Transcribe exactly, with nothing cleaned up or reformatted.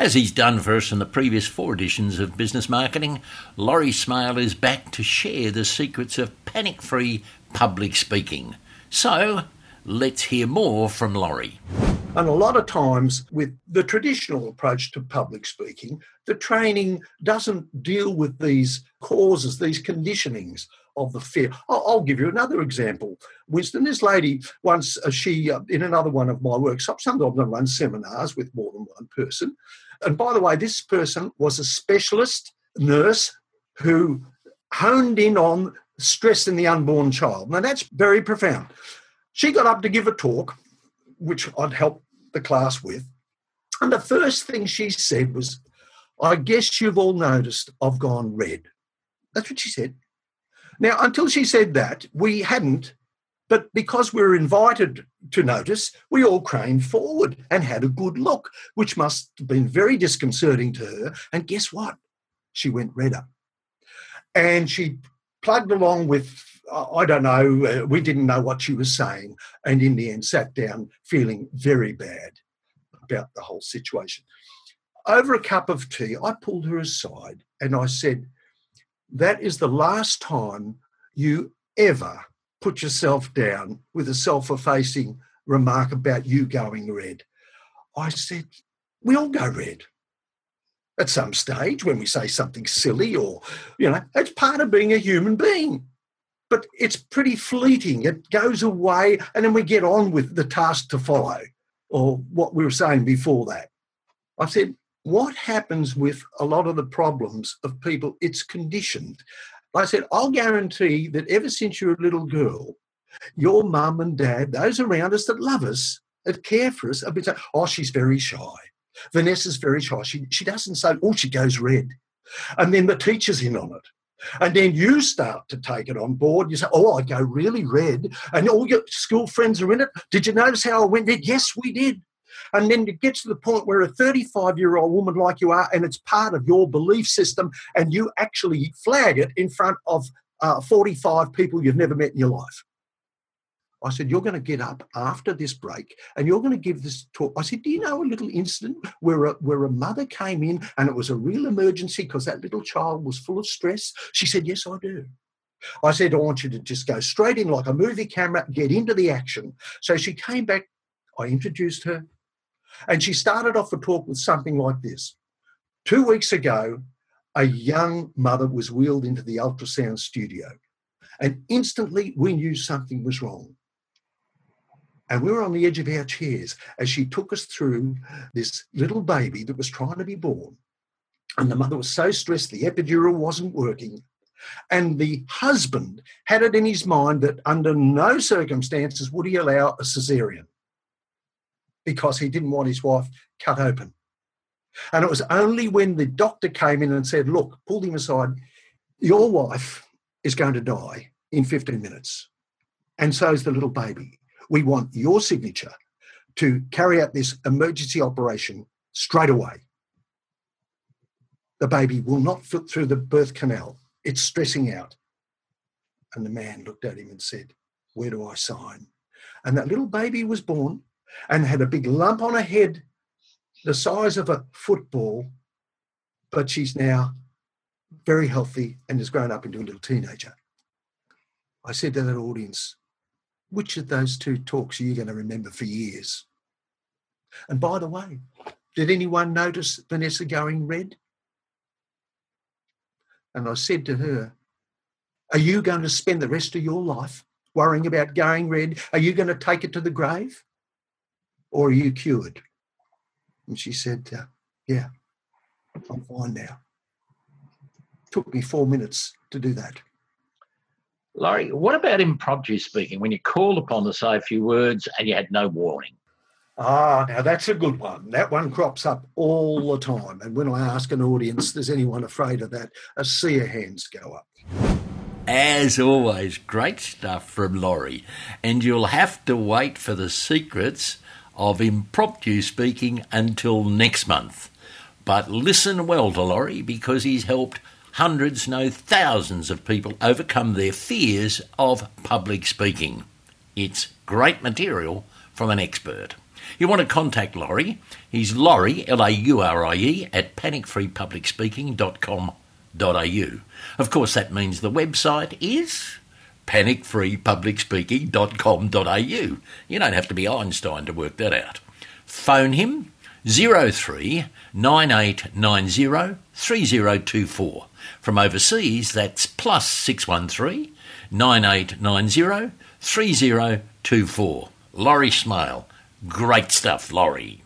As he's done for us in the previous four editions of Business Marketing, Laurie Smale is back to share the secrets of panic-free public speaking. So, let's hear more from Laurie. And a lot of times with the traditional approach to public speaking, the training doesn't deal with these causes, these conditionings of the fear. I'll, I'll give you another example. Winston, this lady once, uh, she, uh, in another one of my workshops, sometimes I run seminars with more than one person. And by the way, this person was a specialist nurse who honed in on stress in the unborn child. Now, that's very profound. She got up to give a talk, which I'd help the class with. And the first thing she said was, I guess you've all noticed I've gone red. That's what she said. Now, until she said that, we hadn't, but because we were invited to notice, we all craned forward and had a good look, which must have been very disconcerting to her. And guess what? She went redder. And she plugged along with, I don't know, uh, we didn't know what she was saying, and in the end sat down feeling very bad about the whole situation. Over a cup of tea, I pulled her aside and I said, that is the last time you ever put yourself down with a self-effacing remark about you going red. I said, we all go red at some stage when we say something silly or, you know, it's part of being a human being. But it's pretty fleeting. It goes away and then we get on with the task to follow, or what we were saying before that. I said, what happens with a lot of the problems of people? It's conditioned. I said, I'll guarantee that ever since you're a little girl, your mum and dad, those around us that love us, that care for us, have been saying, oh, she's very shy. Vanessa's very shy. She, she doesn't say, oh, she goes red. And then the teacher's in on it. And then you start to take it on board. You say, oh, I go really red. And all your school friends are in it. Did you notice how I went red? Yes, we did. And then it gets to the point where a thirty-five-year-old woman like you are, and it's part of your belief system, and you actually flag it in front of uh, forty-five people you've never met in your life. I said, you're going to get up after this break and you're going to give this talk. I said, do you know a little incident where a, where a mother came in and it was a real emergency because that little child was full of stress? She said, yes, I do. I said, I want you to just go straight in like a movie camera, get into the action. So she came back, I introduced her, and she started off a talk with something like this. Two weeks ago, a young mother was wheeled into the ultrasound studio, and instantly we knew something was wrong. And we were on the edge of our chairs as she took us through this little baby that was trying to be born. And the mother was so stressed the epidural wasn't working. And the husband had it in his mind that under no circumstances would he allow a caesarean because he didn't want his wife cut open. And it was only when the doctor came in and said, look, pulled him aside, your wife is going to die in fifteen minutes. And so is the little baby. We want your signature to carry out this emergency operation straight away. The baby will not fit through the birth canal. It's stressing out. And the man looked at him and said, where do I sign? And that little baby was born and had a big lump on her head the size of a football, but she's now very healthy and has grown up into a little teenager. I said to that audience, which of those two talks are you going to remember for years? And by the way, did anyone notice Vanessa going red? And I said to her, are you going to spend the rest of your life worrying about going red? Are you going to take it to the grave? Or are you cured? And she said, uh, yeah, I'm fine now. Took me four minutes to do that. Laurie, what about impromptu speaking, when you're called upon to say a few words and you had no warning? Ah, now that's a good one. That one crops up all the time. And when I ask an audience, is anyone afraid of that, a sea of hands go up. As always, great stuff from Laurie. And you'll have to wait for the secrets of impromptu speaking until next month. But listen well to Laurie, because he's helped hundreds, no thousands of people overcome their fears of public speaking. It's great material from an expert. You want to contact Laurie, he's Laurie, L A U R I E, at panic free public speaking dot com dot a u. Of course, that means the website is panic free public speaking dot com dot a u. You don't have to be Einstein to work that out. Phone him, zero three nine eight nine zero three zero two four. From overseas, that's plus six one three nine eight nine zero three zero two four. Laurie Smale. Great stuff, Laurie.